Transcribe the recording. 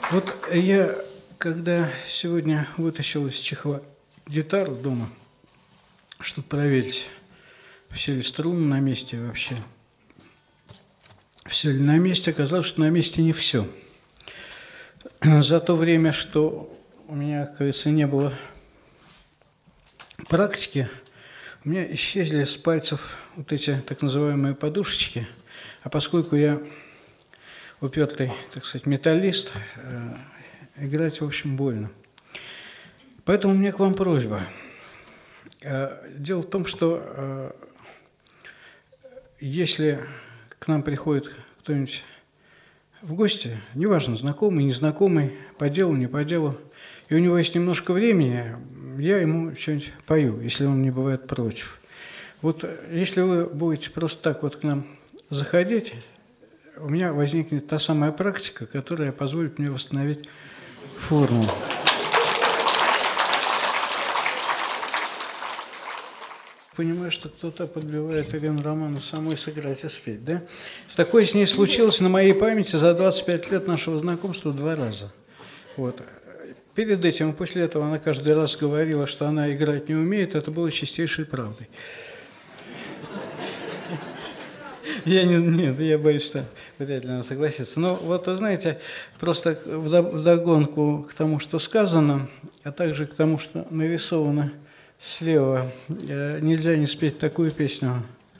Вот я, когда сегодня вытащил из чехла гитару дома, чтобы проверить, все ли струны на месте вообще, все ли на месте, оказалось, что на месте не все. За то время, что у меня, как говорится, не было практики, у меня исчезли с пальцев вот эти так называемые подушечки, а поскольку я упертый, так сказать, металлист, играть, в общем, больно. Поэтому у меня к вам просьба. Дело в том, что если к нам приходит кто-нибудь в гости, неважно, знакомый, незнакомый, по делу, не по делу, и у него есть немножко времени, я ему что-нибудь пою, если он не бывает против. Вот если вы будете просто так вот к нам заходить, у меня возникнет та самая практика, которая позволит мне восстановить форму. Понимаю, что кто-то подбивает Ирину Романовну самой сыграть и спеть, да? Такое с ней случилось на моей памяти за 25 лет нашего знакомства 2 раза. Вот. Перед этим и после этого она каждый раз говорила, что она играть не умеет, это было чистейшей правдой. Я боюсь, что вряд ли она согласится. Но вот, вы знаете, просто вдогонку к тому, что сказано, а также к тому, что нарисовано слева, нельзя не спеть такую песню.